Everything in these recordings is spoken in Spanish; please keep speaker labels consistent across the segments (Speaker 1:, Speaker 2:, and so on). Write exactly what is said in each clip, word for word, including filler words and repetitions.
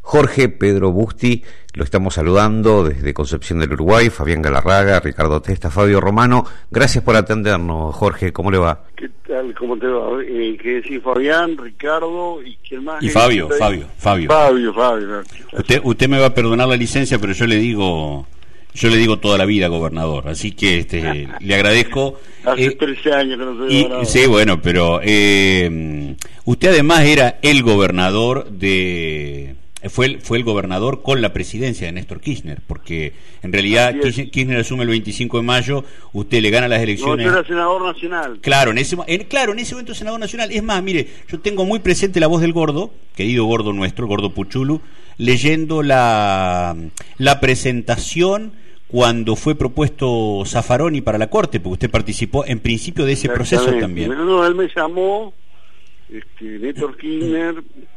Speaker 1: Jorge Pedro Busti, lo estamos saludando desde Concepción del Uruguay, Fabián Galarraga, Ricardo Testa, Fabio Romano. Gracias por atendernos, Jorge, ¿cómo le va?
Speaker 2: ¿Qué tal? ¿Cómo te va? Eh, ¿Qué decís, Fabián, Ricardo y quién más?
Speaker 3: Y Fabio, Fabio, Fabio.
Speaker 2: Fabio, Fabio.
Speaker 3: Usted, usted me va a perdonar la licencia, pero yo le digo... Yo le digo toda la vida gobernador, así que este le agradezco.
Speaker 2: Hace
Speaker 3: eh,
Speaker 2: trece años que no soy
Speaker 3: y,
Speaker 2: gobernador.
Speaker 3: Sí, bueno, pero eh, usted además era el gobernador de... Fue el, fue el gobernador con la presidencia de Néstor Kirchner, porque en realidad Kirchner, Kirchner asume el veinticinco de mayo, usted le gana las elecciones...
Speaker 2: No, yo era senador nacional.
Speaker 3: Claro, en ese, en, claro, en ese momento senador nacional. Es más, mire, yo tengo muy presente la voz del Gordo, querido Gordo nuestro, el Gordo Puchulu, leyendo la, la presentación cuando fue propuesto Zaffaroni para la Corte, porque usted participó en principio de ese proceso también.
Speaker 2: No, él me llamó, este, Néstor Kirchner,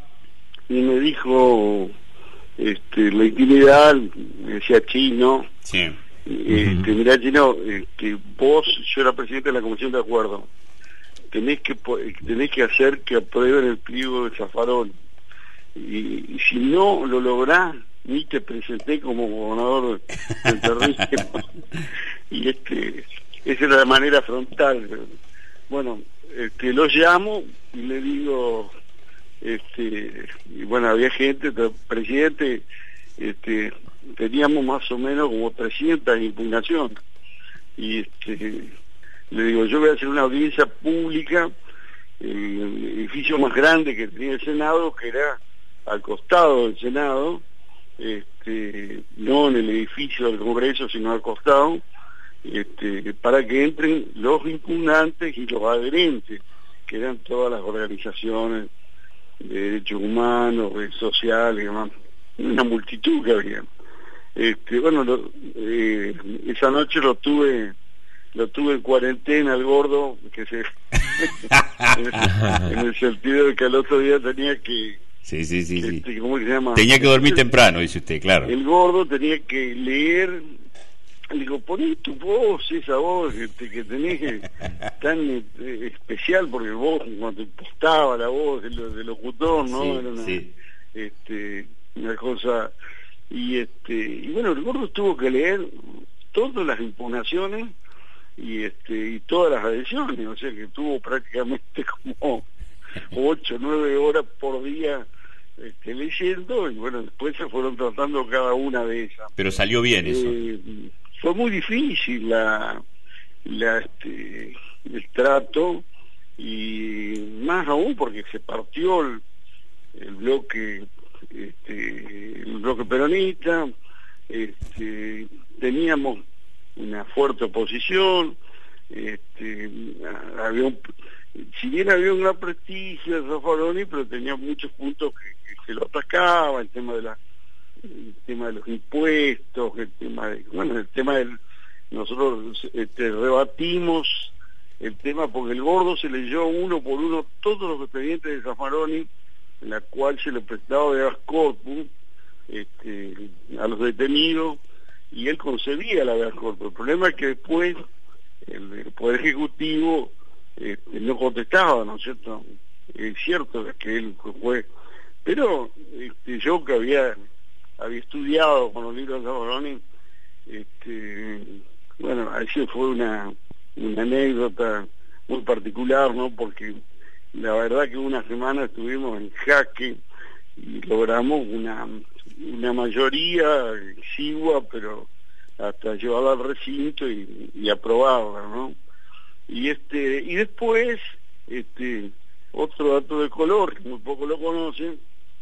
Speaker 2: y me dijo este, la intimidad, me decía Chino,
Speaker 3: sí.
Speaker 2: este, uh-huh. Mirá Chino, este, vos, yo era presidente de la Comisión de Acuerdo, tenés que tenés que hacer que aprueben el pliego de Zaffaroni, y, y si no lo lográs, ni te presenté como gobernador del territorio. Y este, esa era la manera frontal. Bueno, este, lo llamo y le digo, este, y bueno, había gente, el presidente, este, teníamos más o menos como trescientas impugnaciones. Y este, le digo, yo voy a hacer una audiencia pública en el edificio más grande que tenía el Senado, que era al costado del Senado, este, no en el edificio del Congreso, sino al costado, este, para que entren los impugnantes y los adherentes, que eran todas las organizaciones de derechos humanos, redes sociales, una multitud que había. Este, bueno, lo, eh, esa noche lo tuve lo tuve en cuarentena el Gordo, que se en, el, en el sentido de que al otro día tenía que
Speaker 3: Sí, sí, sí, sí.
Speaker 2: Este, ¿cómo se llama?
Speaker 3: Tenía que dormir temprano, dice usted, claro.
Speaker 2: El Gordo tenía que leer, le digo, poné tu voz, esa voz este, que tenés tan eh, especial, porque vos cuando te impostaba la voz del, del locutor, ¿no?
Speaker 3: Sí,
Speaker 2: Era una,
Speaker 3: sí.
Speaker 2: este, una cosa, y este, y bueno, el Gordo tuvo que leer todas las impugnaciones y este, y todas las adhesiones, o sea que tuvo prácticamente como ocho, nueve horas por día este, leyendo, y bueno, después se fueron tratando cada una de esas.
Speaker 3: Pero salió bien eso.
Speaker 2: Eh, fue muy difícil la, la este, el trato, y más aún porque se partió el, el bloque este, el bloque peronista, este, teníamos una fuerte oposición, este, había un si bien había un gran prestigio de Zaffaroni, pero tenía muchos puntos que, que se lo atacaba, el tema de la el tema de los impuestos, el tema de, bueno, el tema del, nosotros este, rebatimos el tema porque el Gordo se leyó uno por uno todos los expedientes de Zaffaroni, en la cual se le prestaba de habeas corpus este, a los detenidos, y él concedía la habeas corpus. El problema es que después el, el Poder Ejecutivo Este, no contestaba, ¿no es cierto? Es cierto que él fue, pero este, yo que había había estudiado con los libros de Zaffaroni, este, bueno, eso fue una, una anécdota muy particular, ¿no? Porque la verdad que una semana estuvimos en jaque y logramos una, una mayoría exigua, pero hasta llevarla al recinto y, y aprobarla, ¿no? Y este y después este otro dato de color que muy poco lo conocen,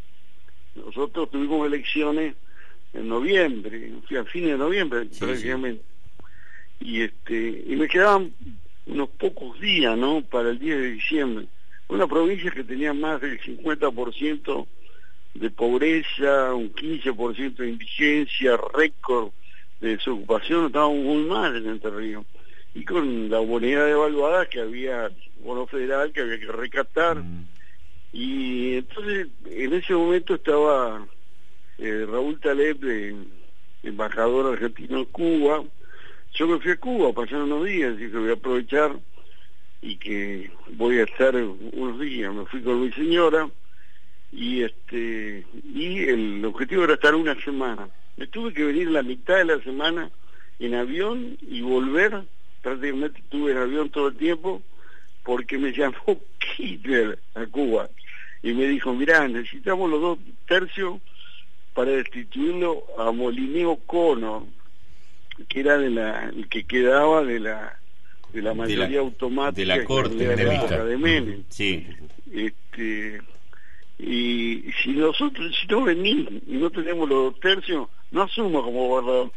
Speaker 2: nosotros tuvimos elecciones en noviembre, a fines de noviembre, sí, prácticamente, sí. y este y me quedaban unos pocos días, ¿no?, para el diez de diciembre. Una provincia que tenía más del cincuenta por ciento de pobreza, un quince por ciento de indigencia, récord de desocupación, estábamos muy mal en Entre Ríos. Y con la moneda devaluada que había, bono federal que había que recatar, mm. y entonces en ese momento estaba eh, Raúl Taleb, eh, embajador argentino en Cuba. Yo me fui a Cuba, pasaron unos días, y que voy a aprovechar y que voy a estar unos días. Me fui con mi señora y este y el objetivo era estar una semana. Me tuve que venir la mitad de la semana en avión y volver, prácticamente estuve en avión todo el tiempo, porque me llamó Hitler a Cuba y me dijo, mirá, necesitamos los dos tercios para destituirlo a Molineo Cono, que era de la el que quedaba de la de la mayoría
Speaker 3: de la,
Speaker 2: automática
Speaker 3: de la corte
Speaker 2: de la época de Menem.
Speaker 3: Sí.
Speaker 2: Este, y si nosotros, si no venís y no tenemos los dos tercios, no asumo como gobernador.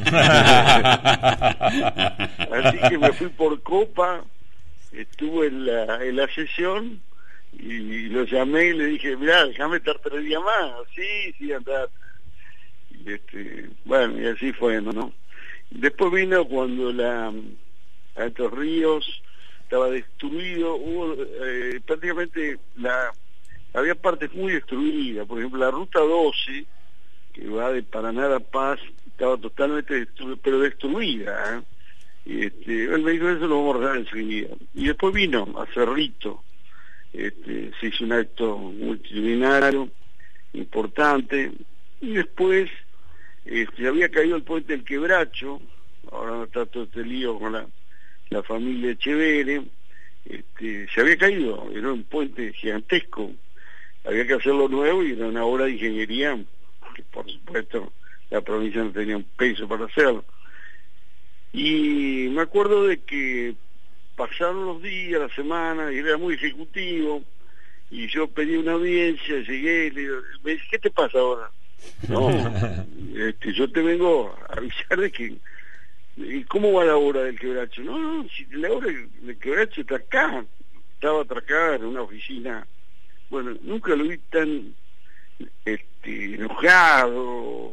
Speaker 2: Así que me fui por copa, estuve en la, en la sesión y lo llamé y le dije, mirá, déjame estar tres días más. Sí, sí, andar. Y este, bueno, y así fue, ¿no? Después vino cuando la Altos Ríos estaba destruido, hubo eh, prácticamente la había partes muy destruidas, por ejemplo la ruta doce que va de Paraná a Paz estaba totalmente destruida, pero destruida, ¿eh? Y este, él me dijo, eso lo vamos a arreglar enseguida. Y después vino a Cerrito, este, se hizo un acto multitudinario importante, y después este, había caído el puente del Quebracho, ahora no está todo este lío con la, la familia Echeverre, este, se había caído, era un puente gigantesco, había que hacerlo nuevo y era una obra de ingeniería, que por supuesto la provincia no tenía un peso para hacerlo. Y me acuerdo de que pasaron los días, la semana, y era muy ejecutivo, y yo pedí una audiencia, llegué, y le digo, me dice, ¿qué te pasa ahora? No, este, yo te vengo a avisar de que, ¿y cómo va la obra del Quebracho? No, no, si la obra del Quebracho está acá, estaba atracada en una oficina. Bueno, nunca lo vi tan este, enojado,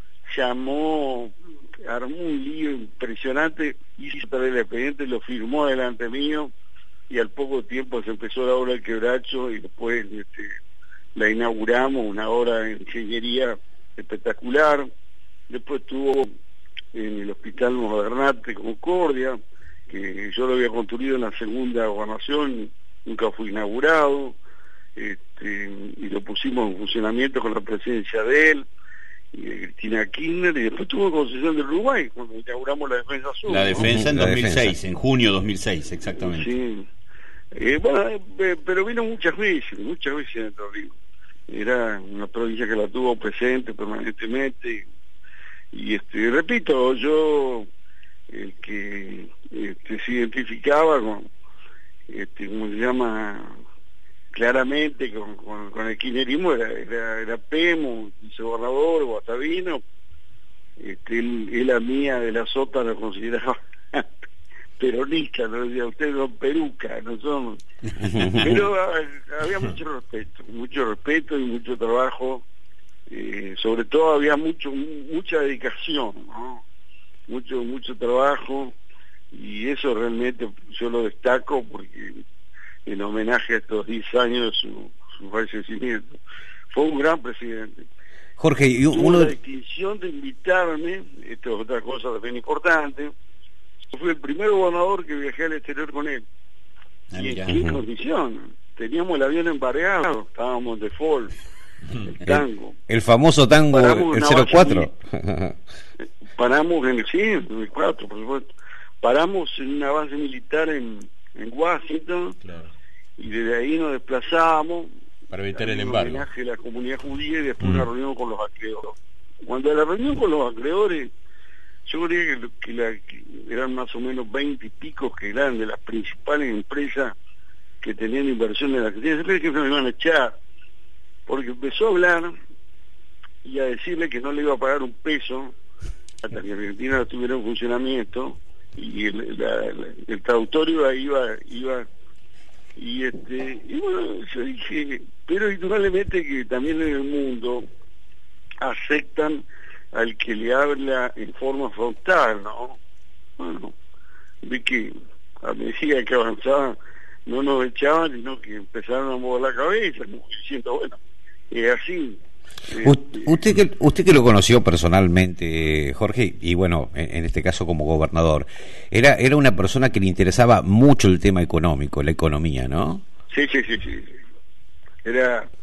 Speaker 2: llamó, armó un lío impresionante, hizo traer el expediente, lo firmó delante mío, y al poco tiempo se empezó la obra del Quebracho, y después este, la inauguramos, una obra de ingeniería espectacular. Después estuvo en el Hospital Modernate Concordia, que yo lo había construido en la segunda gobernación, nunca fue inaugurado, este, y lo pusimos en funcionamiento con la presencia de él y de Cristina Kirchner, y después tuvo concesión del Uruguay cuando inauguramos la Defensa Sur.
Speaker 3: La defensa
Speaker 2: ¿no?
Speaker 3: en dos mil seis, en junio dos mil seis, exactamente.
Speaker 2: Sí. Eh, bueno, eh, pero vino muchas veces, muchas veces en Entre Ríos. Era una provincia que la tuvo presente permanentemente. Y, y este, repito, yo el que este, se identificaba con, este, ¿cómo se llama? Claramente con, con, con el kirchnerismo era, era, era Pemo, vicegobernador, Guastavino. Este, él, él a mía de la Sota lo consideraba peronista, no decía, ustedes son peruca, no son. Pero había mucho respeto, mucho respeto y mucho trabajo, eh, sobre todo había mucho mucha dedicación, ¿no? Mucho, mucho trabajo, y eso realmente yo lo destaco porque en homenaje a estos diez años de su, su fallecimiento. Fue un gran presidente.
Speaker 1: Jorge, y
Speaker 2: tuvo
Speaker 1: uno...
Speaker 2: la distinción de invitarme, esto es otra cosa también importante, yo fui el primer gobernador que viajé al exterior con él. Ah, ¿y en qué uh-huh. condición? Teníamos el avión embargado, estábamos de default, el tango.
Speaker 1: El, el famoso tango,
Speaker 2: paramos
Speaker 1: el cero cuatro.
Speaker 2: Paramos en el, sí, en el cuatro, por supuesto. Paramos en una base militar en, en Washington, claro. Y desde ahí nos desplazábamos
Speaker 3: para evitar el embargo.
Speaker 2: Homenaje a la comunidad judía y después mm. una reunión con los acreedores. Cuando la reunión con los acreedores, yo creía que, que, la, que eran más o menos veinte y pico que eran de las principales empresas que tenían inversión en la Argentina. Yo creía que me iban a echar, porque empezó a hablar y a decirle que no le iba a pagar un peso hasta que Argentina estuviera en funcionamiento, y el, la, la, el traductor iba, iba, iba y este y bueno, yo dije, pero indudablemente que también en el mundo aceptan al que le habla en forma frontal, ¿no? Bueno, vi que a medida que avanzaban no nos echaban, sino que empezaron a mover la cabeza, como diciendo, bueno, es así.
Speaker 1: Usted que, usted que lo conoció personalmente, Jorge, y bueno, en, en este caso como gobernador, era era una persona que le interesaba mucho el tema económico, la economía, ¿no?
Speaker 2: Sí, sí, sí, sí. Era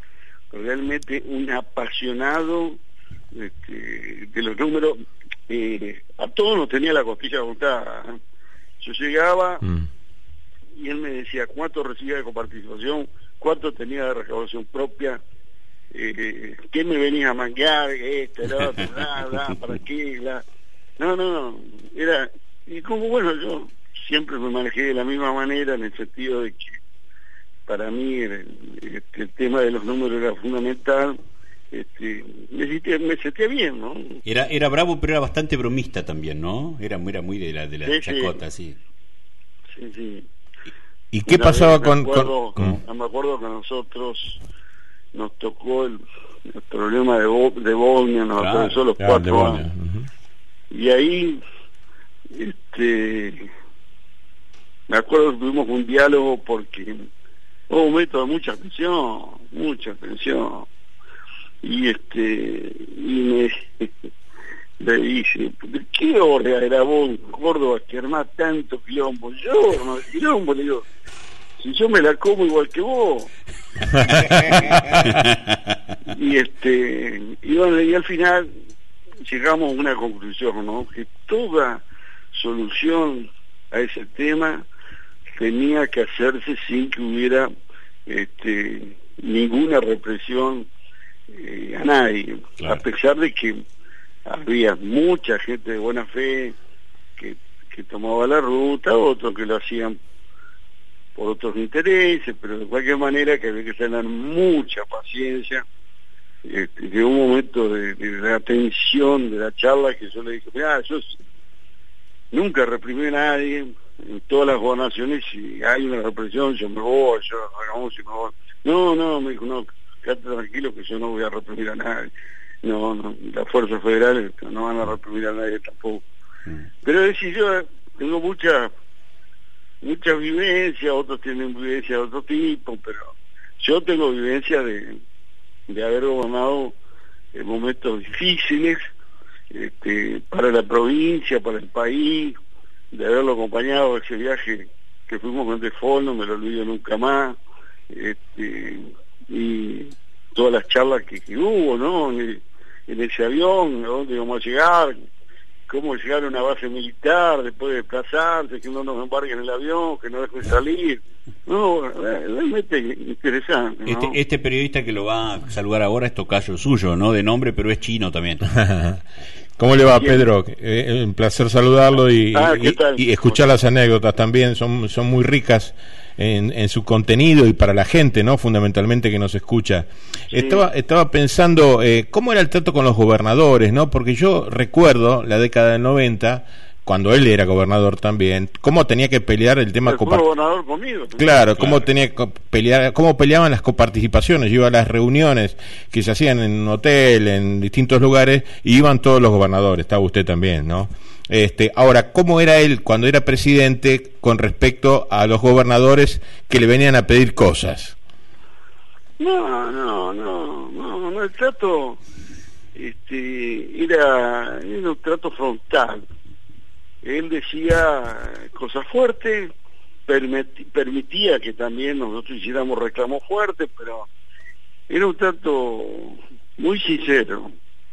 Speaker 2: realmente un apasionado este, de los números. Eh, a todos nos tenía la costilla contada, ¿eh? Yo llegaba mm. y él me decía cuánto recibía de coparticipación, cuánto tenía de recaudación propia, eh, qué me venía a manguear, esto, el otro, bla, bla, para qué, bla. No, no, no, era, y como bueno, yo siempre me manejé de la misma manera, en el sentido de que para mí el, el, el tema de los números era fundamental. Este, me, sentía, me sentía bien, ¿no?
Speaker 3: Era era bravo, pero era bastante bromista también, ¿no? Era, era muy de la, de la
Speaker 2: sí,
Speaker 3: chacota, sí.
Speaker 2: Sí, sí.
Speaker 4: ¿Y qué Una pasaba con,
Speaker 2: me acuerdo,
Speaker 4: con...
Speaker 2: con... Me acuerdo que a nosotros nos tocó el, el problema de, Bo, de Bosnia, nos claro, atravesó los claro, cuatro años. Uh-huh. Y ahí, este, me acuerdo que tuvimos un diálogo porque hubo un momento de mucha tensión, mucha tensión. Y este y me le dice, ¿qué hora era vos en Córdoba que armás tanto quilombo? Yo, no, quilombo, le digo, si yo me la como igual que vos. y este y bueno, y al final llegamos a una conclusión, ¿no? Que toda solución a ese tema tenía que hacerse sin que hubiera este ninguna represión Eh, a nadie, claro. A pesar de que había mucha gente de buena fe que, que tomaba la ruta, otros que lo hacían por otros intereses, pero de cualquier manera que había que tener mucha paciencia. Este, llegó un momento de, de la tensión de la charla que yo le dije, mira, yo nunca reprimí a nadie, en todas las gobernaciones si hay una represión yo me voy, yo hagamos y me voy. No, no, me dijo, no, quédate tranquilo que yo no voy a reprimir a nadie. No, no, las fuerzas federales no van a reprimir a nadie tampoco. Mm. Pero es decir, yo tengo mucha mucha vivencia, otros tienen vivencia de otro tipo, pero yo tengo vivencia de, de haber gobernado en momentos difíciles este, para la provincia, para el país, de haberlo acompañado a ese viaje que fuimos con Defol, no me lo olvido nunca más. Este, y todas las charlas que, que hubo, ¿no? En, en ese avión, ¿a dónde íbamos a llegar? Cómo llegar a una base militar después de desplazarse, que no nos embarquen en el avión, que no dejen salir. No, realmente interesante, ¿no?
Speaker 3: Este, este periodista que lo va a saludar ahora es tocayo suyo, ¿no? De nombre, pero es chino también.
Speaker 4: ¿Cómo le va, Pedro? Eh, un placer saludarlo y,
Speaker 2: ah,
Speaker 4: y, y escuchar las anécdotas también, son, son muy ricas en, en su contenido y para la gente, ¿no? Fundamentalmente que nos escucha. Sí. Estaba, estaba pensando, eh, ¿cómo era el trato con los gobernadores, no? Porque yo recuerdo la década del noventa, cuando él era gobernador también, cómo tenía que pelear el tema
Speaker 2: copart... gobernador conmigo.
Speaker 4: Claro, claro, cómo tenía que pelear, cómo peleaban las coparticipaciones. Yo iba a las reuniones que se hacían en un hotel, en distintos lugares, y iban todos los gobernadores, estaba usted también, ¿no? Este, ahora, ¿cómo era él cuando era presidente con respecto a los gobernadores que le venían a pedir cosas?
Speaker 2: No, no, no, no, no el trato este, era, era un trato frontal. Él decía cosas fuertes, permiti- permitía que también nosotros hiciéramos reclamos fuertes, pero era un trato muy sincero,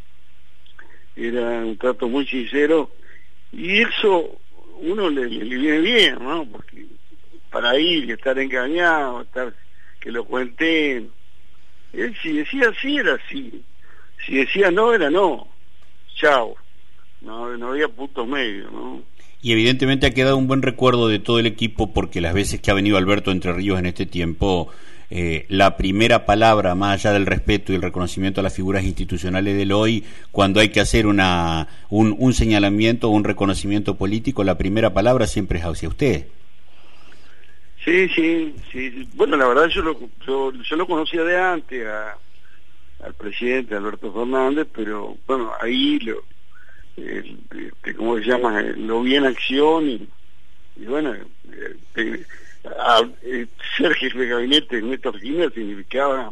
Speaker 2: era un trato muy sincero, y eso uno le, le, le viene bien, ¿no? Porque para ir y estar engañado, estar que lo cuenten, él si decía sí era sí, si decía no era no, chao. No, no había puntos medios, ¿no?
Speaker 3: Y evidentemente ha quedado un buen recuerdo de todo el equipo, porque las veces que ha venido Alberto Entre Ríos en este tiempo, eh, la primera palabra, más allá del respeto y el reconocimiento a las figuras institucionales del hoy, cuando hay que hacer una un, un señalamiento o un reconocimiento político, la primera palabra siempre es hacia usted.
Speaker 2: Sí, sí, sí. Bueno, la verdad yo lo, yo, yo lo conocía de antes a, al presidente Alberto Fernández, pero bueno, ahí lo... El, este, ¿cómo se llama? Lo vi en acción y, y bueno, este, a, eh, ser jefe de gabinete en Néstor Kirchner significaba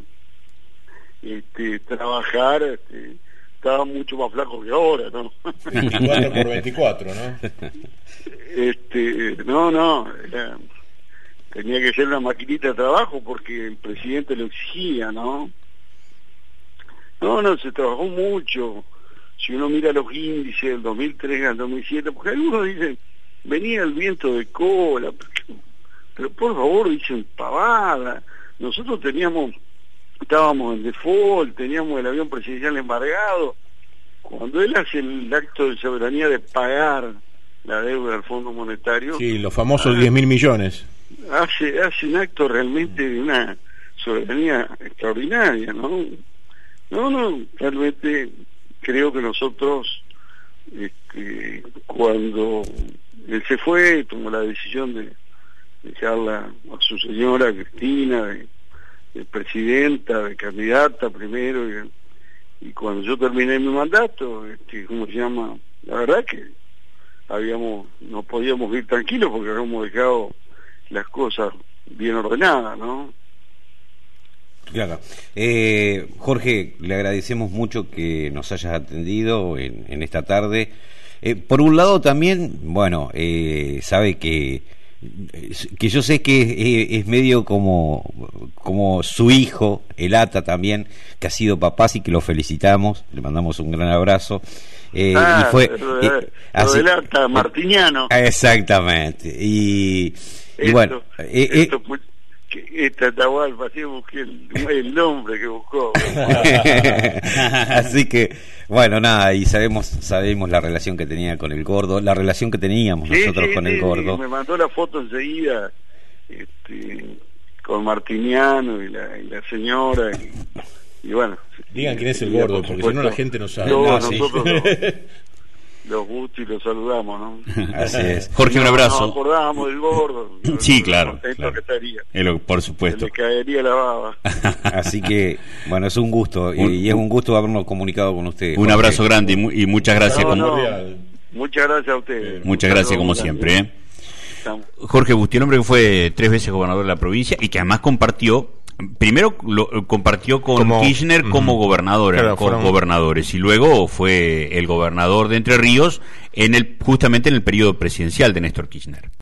Speaker 2: este, trabajar, este, estaba mucho más flaco que ahora, ¿no?
Speaker 4: veinticuatro por veinticuatro, ¿no?
Speaker 2: Este, no, no, era, tenía que ser una maquinita de trabajo porque el presidente lo exigía, ¿no? No, no, se trabajó mucho. Si uno mira los índices del dos mil tres al dos mil siete, porque algunos dicen, venía el viento de cola, pero, pero por favor dicen pavada. Nosotros teníamos, estábamos en default, teníamos el avión presidencial embargado. Cuando él hace el acto de soberanía de pagar la deuda del Fondo Monetario,
Speaker 4: sí, los famosos diez mil millones,
Speaker 2: hace, hace un acto realmente de una soberanía extraordinaria, ¿no? No, no, realmente creo que nosotros, este, cuando él se fue, tomó la decisión de dejarla a su señora Cristina, de, de presidenta, de candidata primero, y, y cuando yo terminé mi mandato, este, ¿cómo se llama? La verdad que habíamos, no podíamos ir tranquilos porque habíamos dejado las cosas bien ordenadas, ¿no?
Speaker 1: Claro. Eh, Jorge, le agradecemos mucho que nos hayas atendido en, en esta tarde. Eh, por un lado también, bueno, eh, sabe que que yo sé que es, es medio como como su hijo, el Ata también, que ha sido papá, y que lo felicitamos, le mandamos un gran abrazo. Eh,
Speaker 2: ah,
Speaker 1: y fue
Speaker 2: lo,
Speaker 1: eh,
Speaker 2: lo
Speaker 1: así,
Speaker 2: del Ata martiniano.
Speaker 1: Exactamente. Y, y
Speaker 2: esto,
Speaker 1: bueno, eh,
Speaker 2: esto,
Speaker 1: eh,
Speaker 2: que esta Atahualpa, así busqué el, el nombre que buscó.
Speaker 1: Así que, bueno, nada, y sabemos sabemos la relación que tenía con el Gordo, la relación que teníamos
Speaker 2: sí,
Speaker 1: nosotros
Speaker 2: sí,
Speaker 1: con
Speaker 2: sí,
Speaker 1: el Gordo.
Speaker 2: Me mandó la foto enseguida, este, con Martiniano y la, y la señora, y, y bueno.
Speaker 4: Digan quién es el Gordo, porque supuesto, si no la gente no sabe.
Speaker 2: No,
Speaker 4: no,
Speaker 2: nosotros
Speaker 4: sí.
Speaker 2: los, los gustos y los saludamos, ¿no?
Speaker 3: Así es. Jorge, un abrazo.
Speaker 2: Nos acordábamos del Gordo.
Speaker 3: Sí, claro.
Speaker 2: claro. Que estaría.
Speaker 3: El, por supuesto.
Speaker 2: Le caería la baba.
Speaker 1: Así que, bueno, es un gusto, un, y, y es un gusto habernos comunicado con usted.
Speaker 3: Un
Speaker 1: Jorge.
Speaker 3: abrazo grande y, mu y muchas gracias.
Speaker 2: No,
Speaker 3: como,
Speaker 2: no, muchas gracias a ustedes.
Speaker 3: Muchas gracias como siempre. ¿eh? Jorge Busti, el hombre que fue tres veces gobernador de la provincia y que además compartió, primero lo compartió con como, Kirchner como uh, gobernador, claro, con fueron... gobernadores, y luego fue el gobernador de Entre Ríos en el justamente en el periodo presidencial de Néstor Kirchner.